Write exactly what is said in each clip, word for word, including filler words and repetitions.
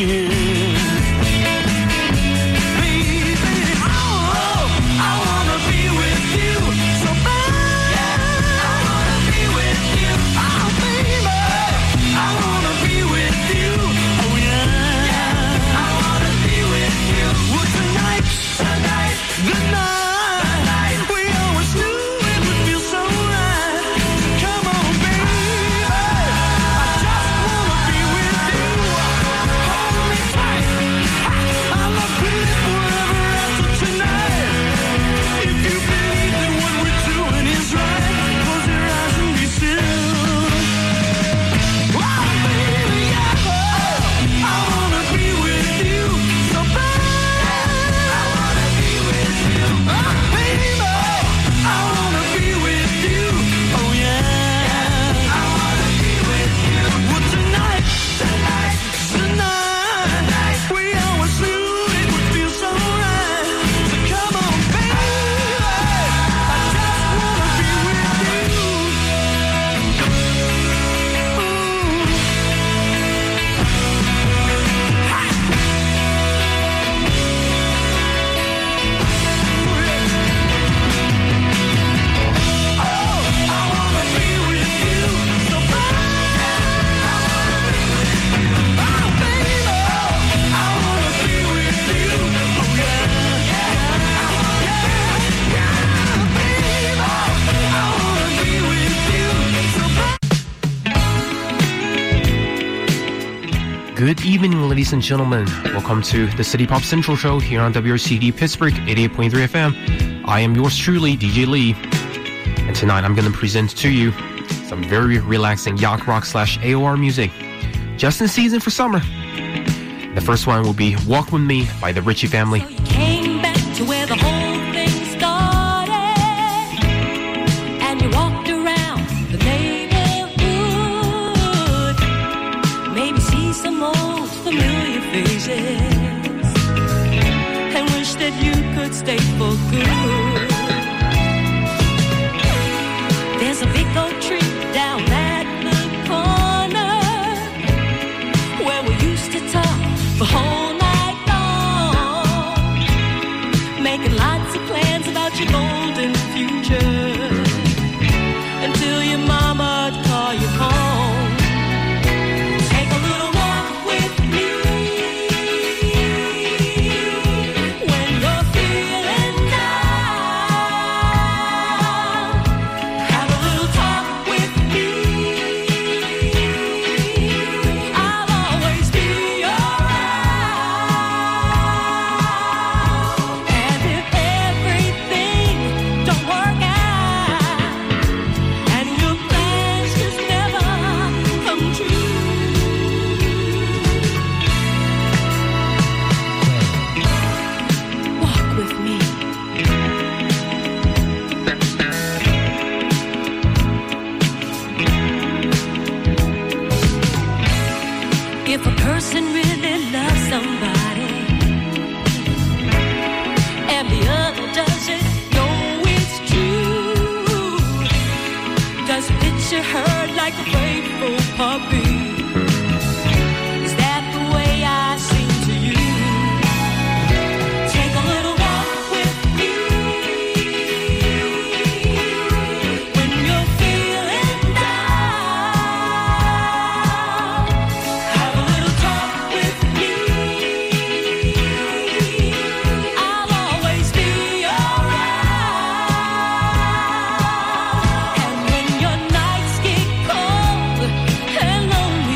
again. Baby, oh, I wanna be with you so bad. I wanna be with you. Oh, baby, I wanna be with you. Oh, yeah. I wanna be with you. Well, tonight, tonight, the night, we always knew it would feel so right. Come on, baby, I just wanna be with you. Hold me tight. I love you forever after tonight. If you believe that what we're doing is right, close your eyes and be still. Oh, baby, yeah, I wanna be with you so bad. I wanna be with you. Oh, baby, I wanna be with you. Oh, yeah, I wanna be with you. Well, tonight, tonight, tonight, we always knew it would feel so right. So come on, baby, I just wanna be with you. Good evening, ladies and gentlemen. Welcome to the City Pop Central Show here on W R C D Pittsburgh eighty-eight point three F M. I am yours truly, D J Lee. And tonight I'm going to present to you some very relaxing yacht rock slash A O R music, just in season for summer. The first one will be Walk With Me by the Ritchie Family. So you came back to where the whole thing started, and you walked around the neighborhood, maybe see some old familiar faces, and wish that you could stay for good. There's a big oak tree down at the corner where we used to talk the whole night long, making lots of plans about your golden future, until your mama'd call you home. Take a little walk with me when you're feeling down. Have a little talk with me. I'll always be around. And if everything don't work out, and your plans just never come true, walk with me. If a person really loves somebody and the other doesn't know it's true, does it picture her like a faithful puppy? Is that the way I seem to you? Take a little walk with me when you're feeling down. Have a little talk with me. I'll always be around. And when your nights get cold and lonely,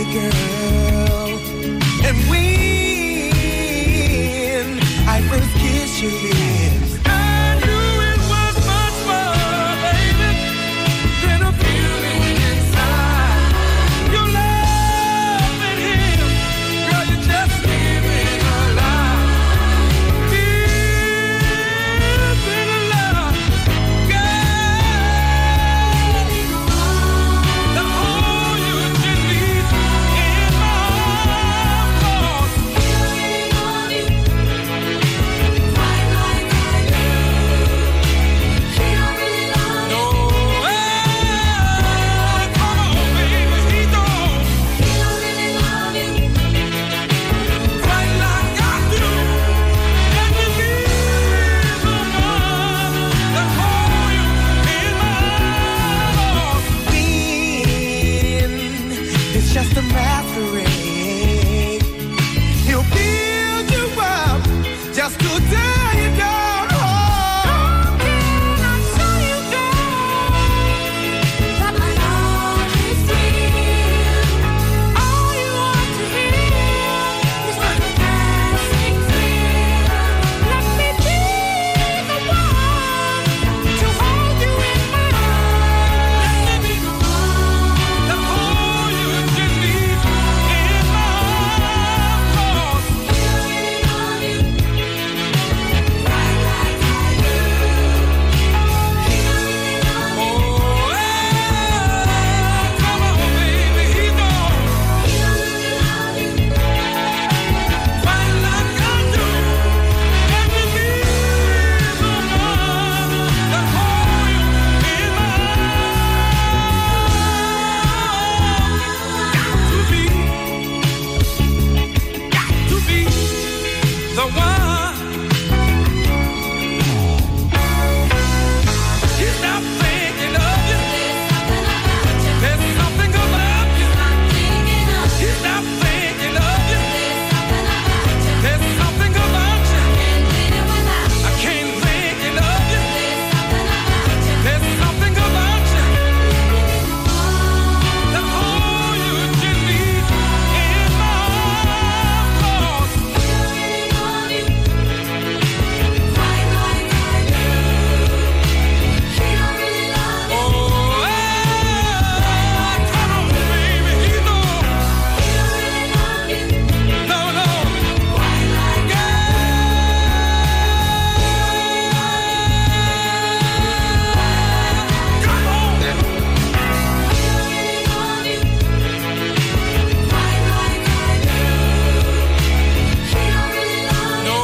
baby girl. And when I first kissed your lips, I knew it was much more, baby, than a feeling inside. Your love and him, girl, you just living a lie. Living a lie, girl. The whole you can leave in my arms. You really want it, quite like I do. She don't really love you. No, come on, baby, he don't. He don't really love you, quite like I do. And you leave the one that hold you in my arms. When it's just a masquerade, he'll build you up just to tear you down. Oh, can I show you, girl, that my love is real? All you want to hear is just a passing thrill. Let me be the one to hold you in my arms. Let me be the one that hold you can leave in my arms. You really love you, right like I do. He don't really love you. Oh, come on, baby, he don't. He don't really love you, quite like I do. And you leave the one that hold you in my arms. Got to be, got to be the one. He's not thinking of you. There's something about you. He's not thinking of you. There's something about you. I can't think of you. There's something about you. The whole you can leave in my arms. You really want it, quite like I do. He don't really love you. Oh, come on, baby, he don't. He don't really love you. No, no, quite like I do. Come on. He don't really love you, quite like I do. He don't really love you. No,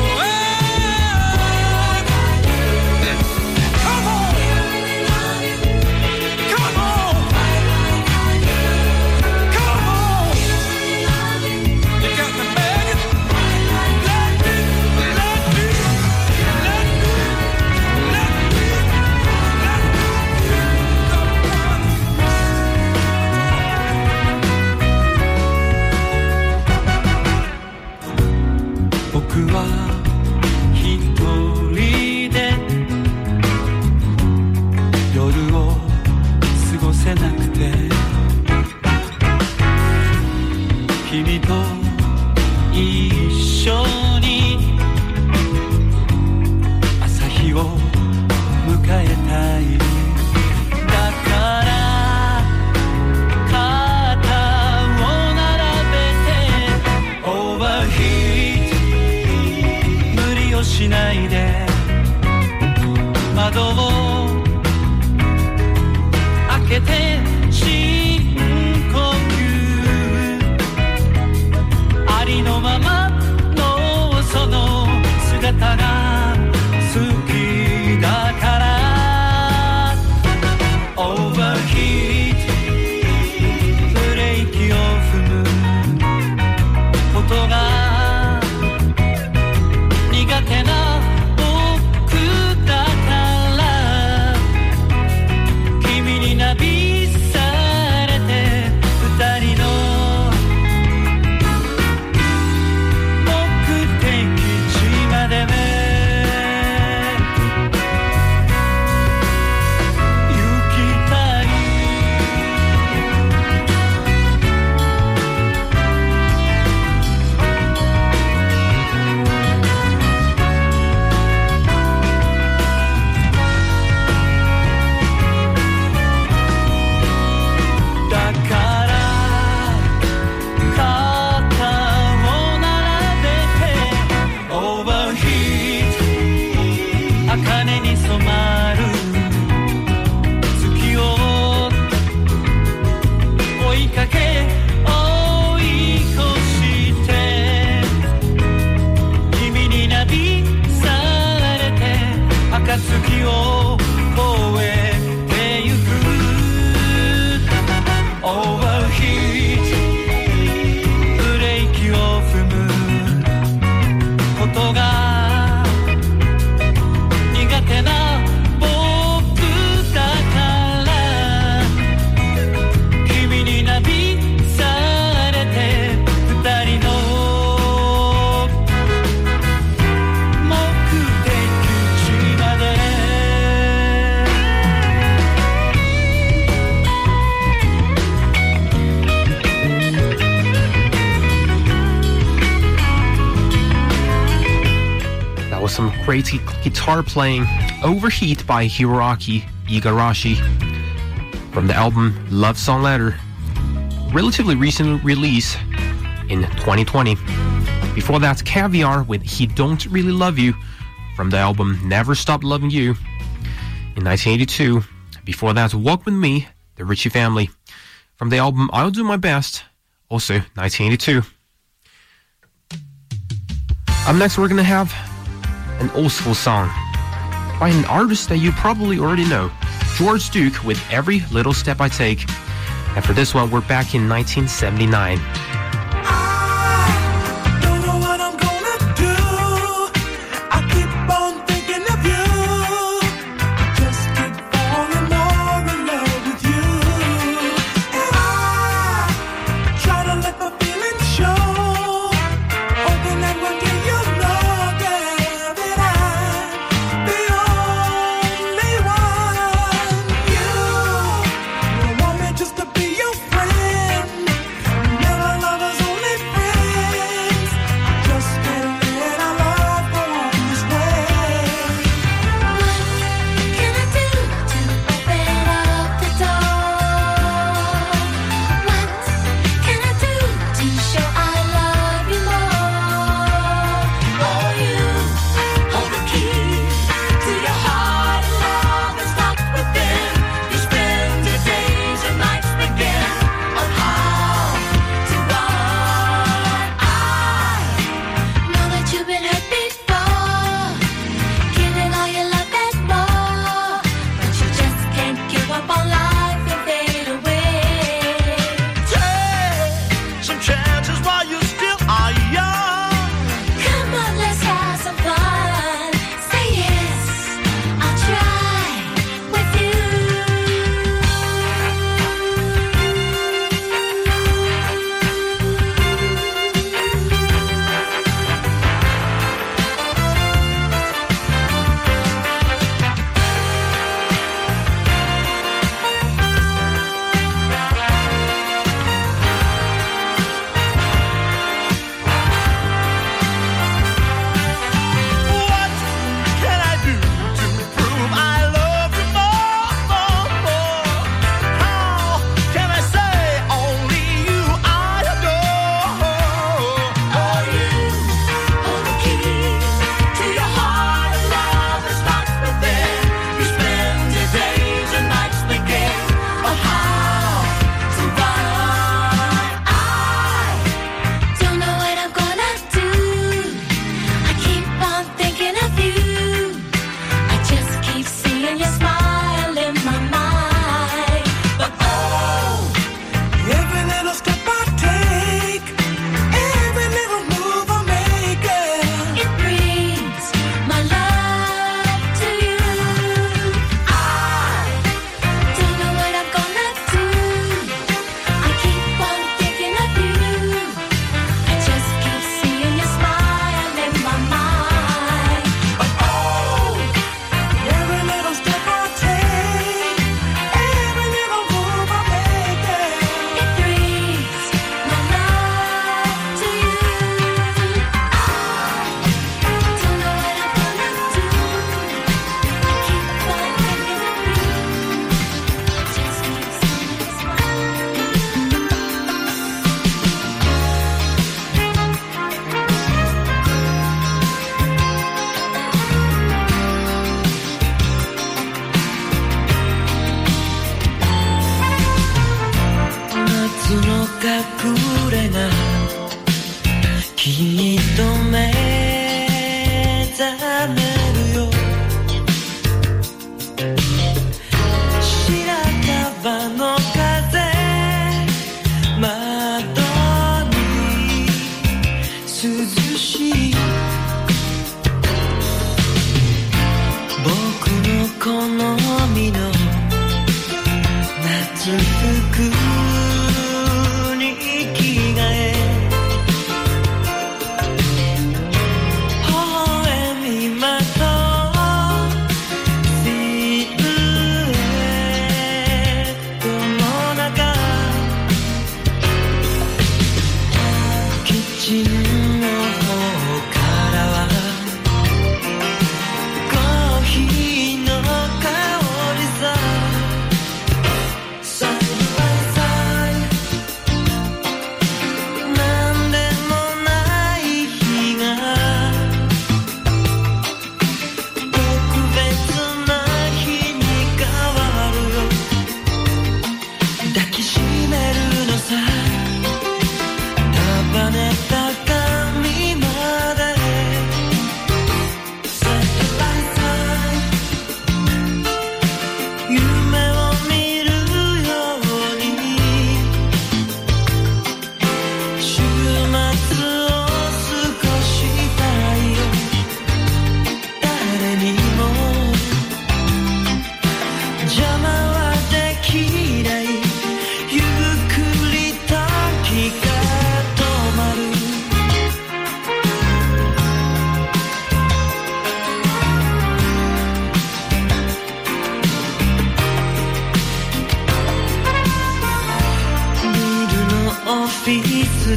come on. He don't really love you. Come on. Quite like I do. Come on. He don't really love you. You got me begging. Quite like I do. Let me, let me, let me, let me, let me. 僕は一人で夜を過ごせなくて、君と一緒に朝日を迎えたい。だから肩を並べて Overheat 無理をしないで窓を開けて深呼吸ありのままのその姿が好きだから some great guitar playing, Overheat by Hiroaki Igarashi from the album Love Song Letter, relatively recent release in twenty twenty. Before that, Caviar with He Don't Really Love You from the album Never Stop Loving You in nineteen eighty-two. Before that, Walk With Me, the Ritchie Family from the album I'll Do My Best, also nineteen eighty-two. Up next, we're gonna have an old school song by an artist that you probably already know, George Duke with Every Little Step I Take. And for this one, we're back in nineteen seventy-nine.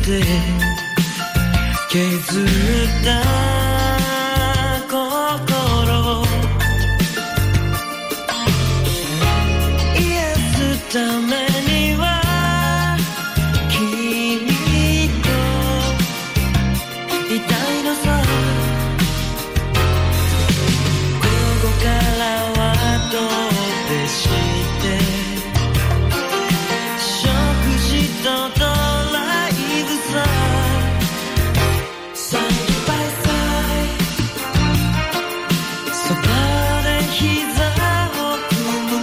て削った心癒すためには君といたいのさ午後からはどうでして食事とドライブさサイドバイサイそばで膝を組む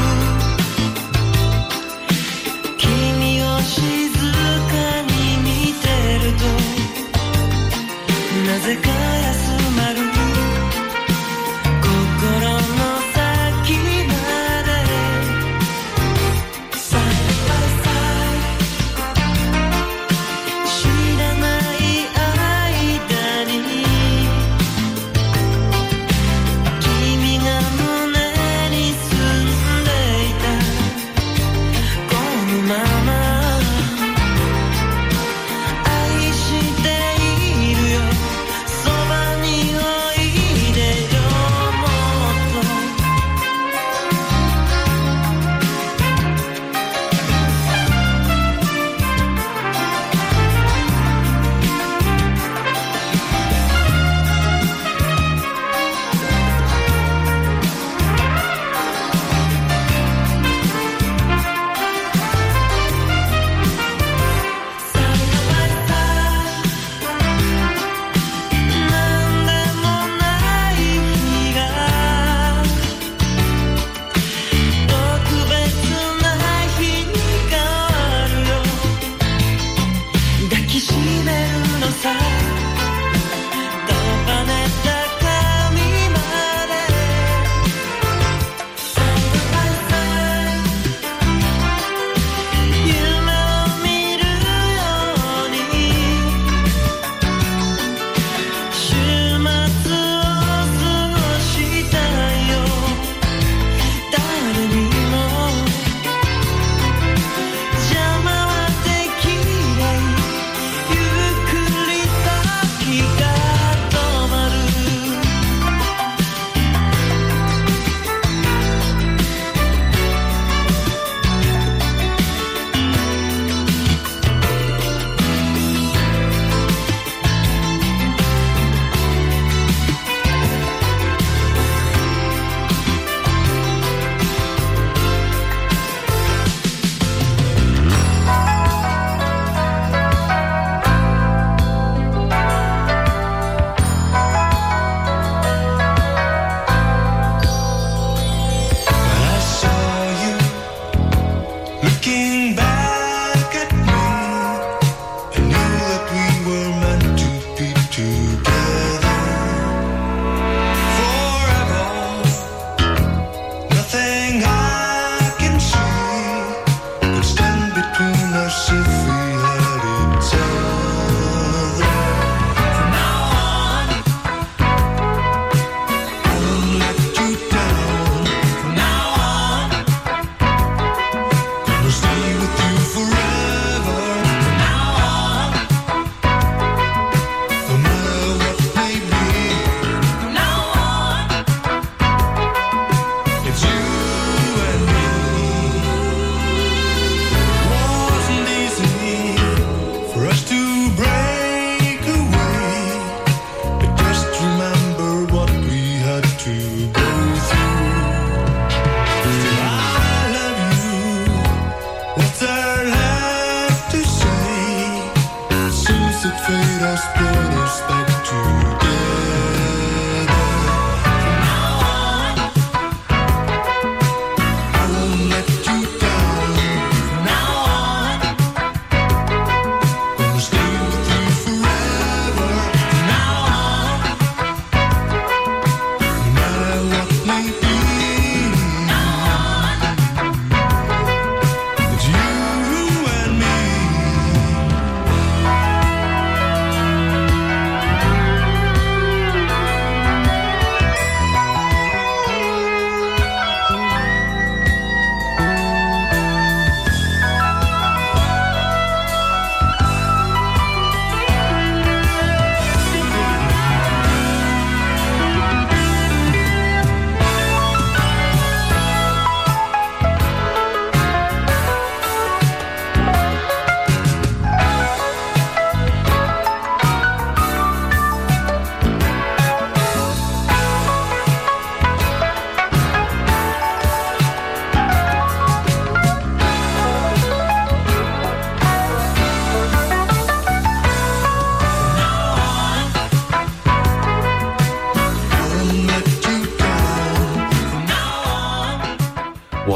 君を静かに見てるとなぜか休まる心の先までサイドバイサイ知らない間に君が胸に住んでいたこのまま愛しているよそばにおいでよもっとサイドバイサイなんでもない日が特別な日に変わるよ抱きしめるのさ束ねた髪までサイドバイサイ夢を見るように週末を過ごしたいよ誰にも邪魔はできないゆっくり時が止まるI saw you looking back at me. I knew that we were meant to be together forever. Nothing I can see could stand between us if we had each other. From now on, I won't let you down. From now on, gonna stay with you forever. From now on, no matter what may be. From now on, it's you and me. Wasn't easy for us to break away, but just remember what we had to go through. Still, I love you. What's there left to say? Soon as it fade, us brought us back together. From now on, I won't let you down. From now on, gonna stay with you forever. From now on, no matter what may be. It's you and me.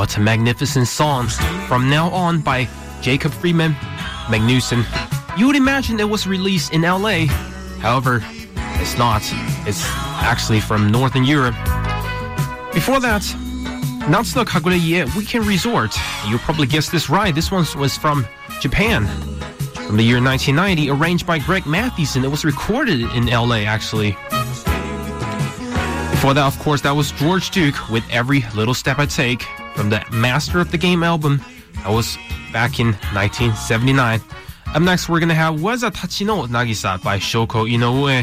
What a magnificent song. From Now On by Jacob Freeman Magnuson. You would imagine it was released in L A. However, it's not. It's actually from Northern Europe. Before that, Natsuno Kagure Ie Weekend Resort. You probably guessed this right. This one was from Japan. From the year nineteen ninety, arranged by Greg Mathieson. It was recorded in L A, actually. Before that, of course, that was George Duke with Every Little Step I Take from the Master of the Game album. That was back in nineteen seventy-nine. Up next, we're going to have Waza Tachi no Nagisa by Shoko Inoue.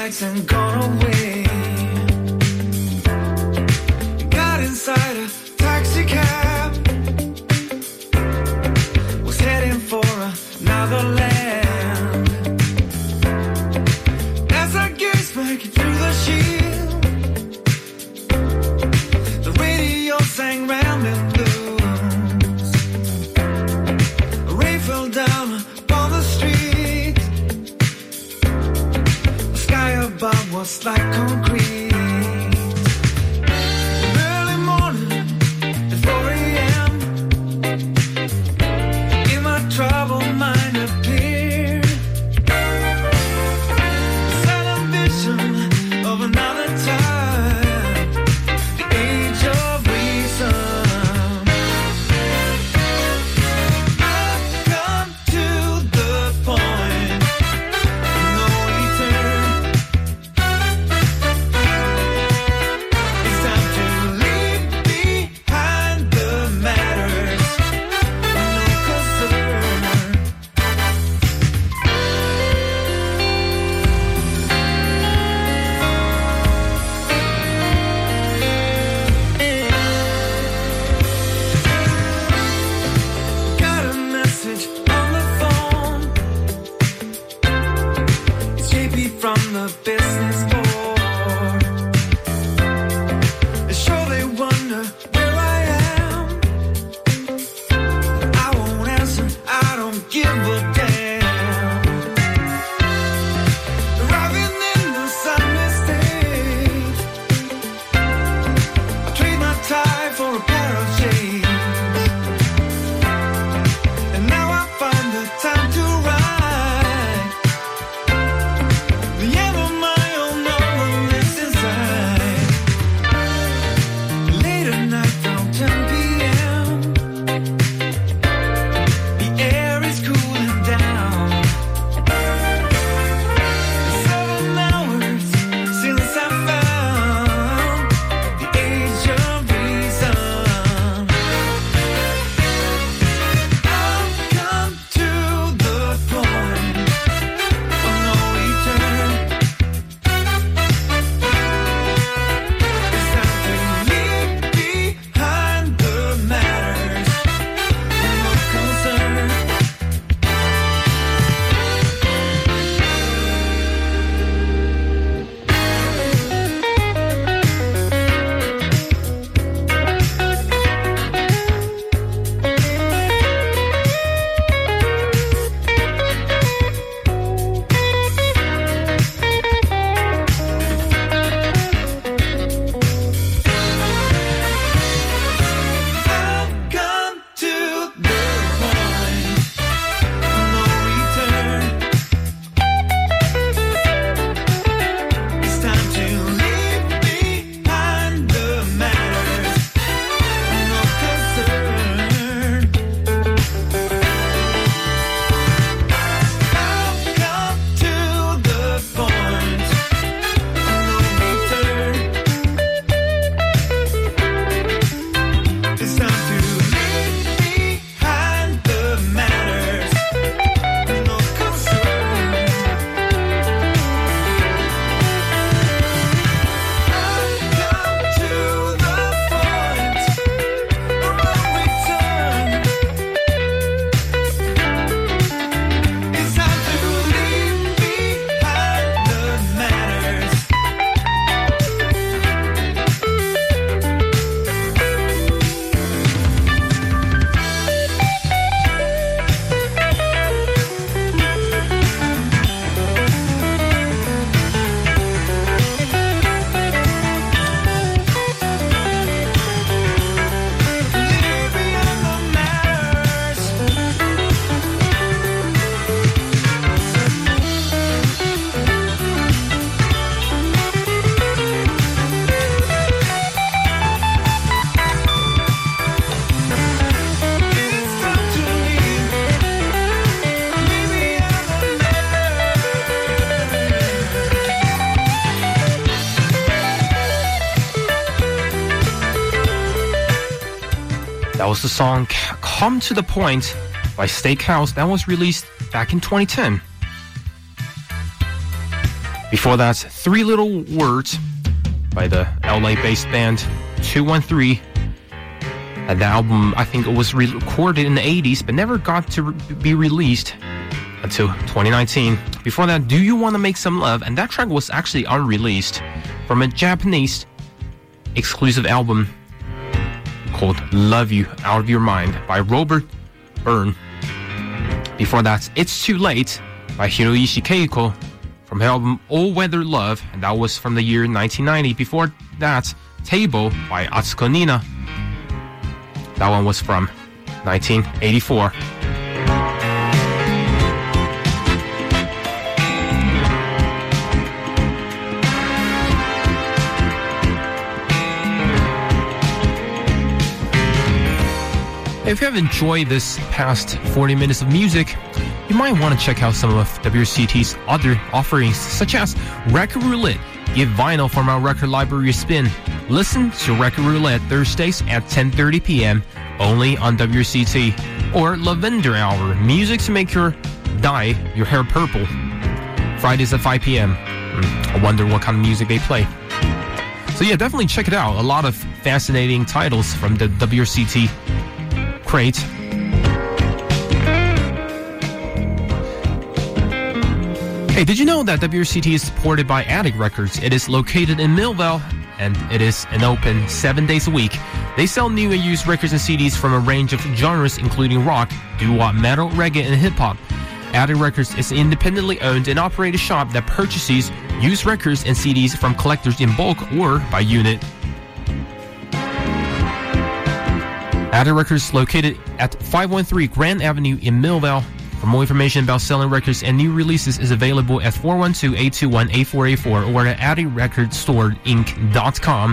lights and gone away. Got inside a taxi cab, was heading for another land. As I gazed back through the shield, the radio sang rambling blues. A ray fell down upon the street. The sky above was like concrete. Early morning at four a.m. in my troubled mind appeared a silent vision of another time, the age of reason. I've come to the point of no return. It's time to leave behind the matters of no concern. Got a message on the phone. It's J P from the business board. Sure they wonder where I am. I won't answer, I don't give a damn. Arriving in the sunny state, I trade my tie for a pair of shades. And now I find the time to write the end of my own novel lives inside. Late at night around ten p.m. the air is cooling down. Seven hours since I found the age of reason. I've come to the point of no return. It's time to leave behind the matters of no concern. I've come to the point of no return. It's time to leave behind the matters of no concern. I've come to the point of no return. It's time to leave behind the matters of no concern. I've come to the point of no return. It's time to leave behind the matters. Leave behind the matters. It's time to leave, leave behind the That was the song Come to the Point by Steakhouse. That was released back in twenty ten. Before that, Three Little Words by the L A-based band two one three. And the album, I think it was re- recorded in the eighties, but never got to re- be released until twenty nineteen. Before that, Do You Wanna Make Some Love? And that track was actually unreleased from a Japanese exclusive album called Love You Out of Your Mind by Robert Byrne. Before that, It's Too Late by Hiroishi Keiko from the album All Weather Love, and that was from the year nineteen ninety. Before that, Table by Atsuko Nina. That one was from nineteen eighty-four. If you have enjoyed this past forty minutes of music, you might want to check out some of W C T's other offerings, such as Record Roulette. Give vinyl from our record library a spin. Listen to Record Roulette Thursdays at ten thirty p.m. only on W C T. Or Lavender Hour, music to make your dye your hair purple. Fridays at five p.m. Hmm, I wonder what kind of music they play. So yeah, definitely check it out. A lot of fascinating titles from the W C T crate. Hey, did you know that W C T is supported by Attic Records? It is located in Millville, and it is an open seven days a week. They sell new and used records and C Ds from a range of genres, including rock, doo-wop, metal, reggae, and hip-hop. Attic Records is an independently owned and operated shop that purchases used records and C Ds from collectors in bulk or by unit. Attic Records located at five one three Grand Avenue in Millville. For more information about selling records and new releases is available at four one two, eight two one, eight four eight four or at attic record store inc dot com.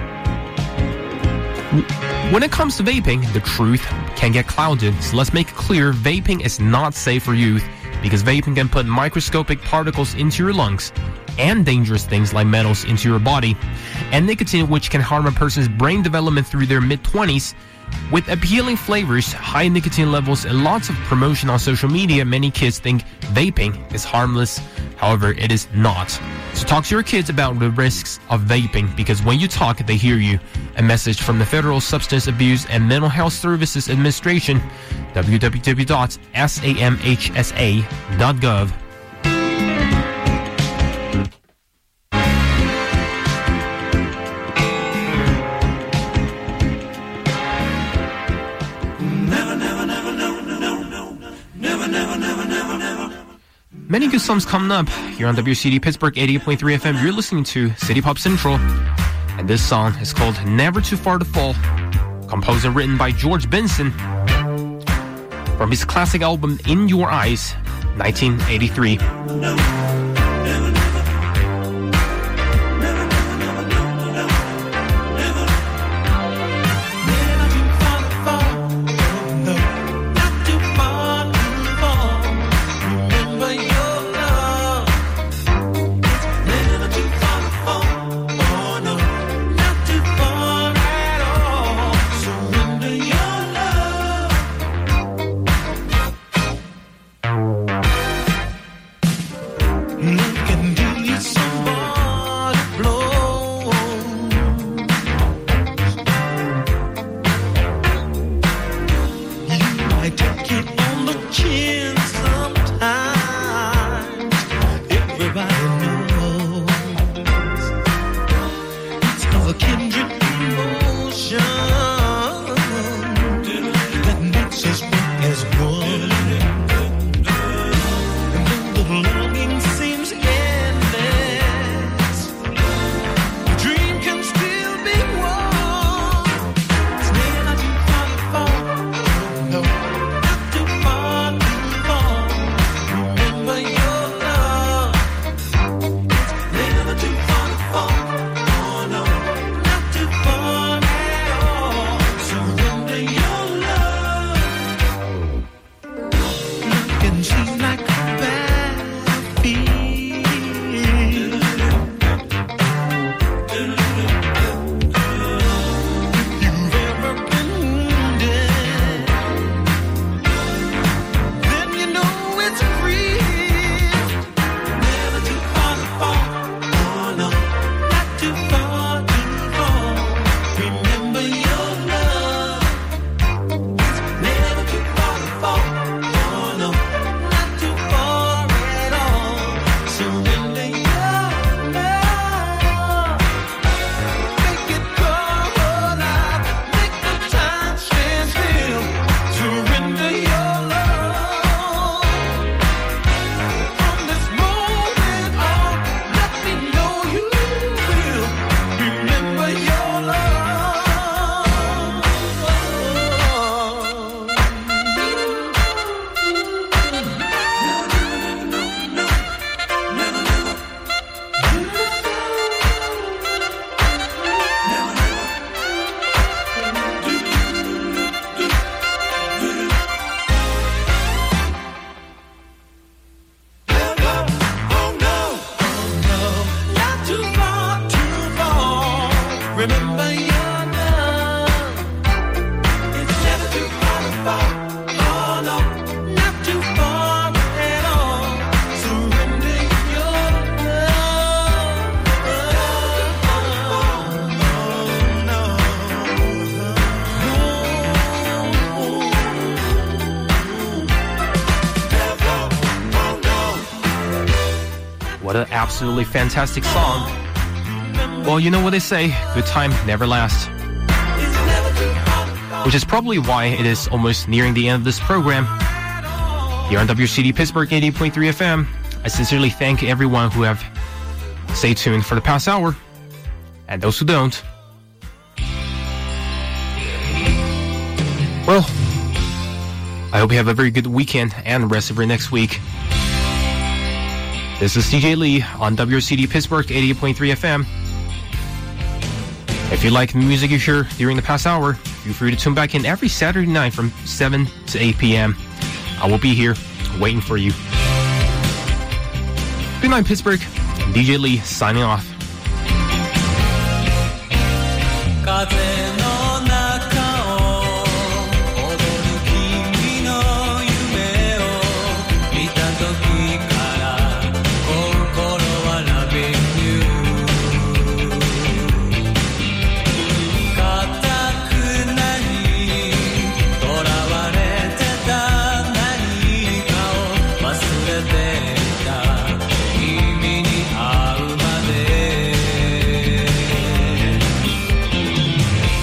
When it comes to vaping, the truth can get clouded, so let's make it clear, vaping is not safe for youth because vaping can put microscopic particles into your lungs and dangerous things like metals into your body, and nicotine, which can harm a person's brain development through their mid-twenties. With appealing flavors, high nicotine levels, and lots of promotion on social media, many kids think vaping is harmless. However, it is not. So talk to your kids about the risks of vaping, because when you talk, they hear you. A message from the Federal Substance Abuse and Mental Health Services Administration, w w w dot samhsa dot gov. Many good songs coming up here on W C D Pittsburgh eighty-eight point three F M. You're listening to City Pop Central, and this song is called Never Too Far to Fall, composed and written by George Benson from his classic album In Your Eyes, nineteen eighty-three. Seems What an absolutely fantastic song. Well, you know what they say, good time never lasts. Which is probably why it is almost nearing the end of this program. Here on W C D Pittsburgh eighty point three F M, I sincerely thank everyone who have stayed tuned for the past hour. And those who don't, well, I hope you have a very good weekend and the rest of your next week. This is D J Lee on W C D Pittsburgh eighty point three F M. If you like the music you hear during the past hour, feel free to tune back in every Saturday night from seven to eight p.m. I will be here waiting for you. Good night, Pittsburgh. D J Lee signing off. 風の中を踊る君の夢を見た時から心は Loving you 固くなにとらわれてた何かを忘れていた君に会うまで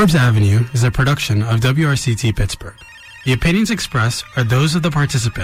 Forbes Avenue is a production of W R C T Pittsburgh. The opinions expressed are those of the participants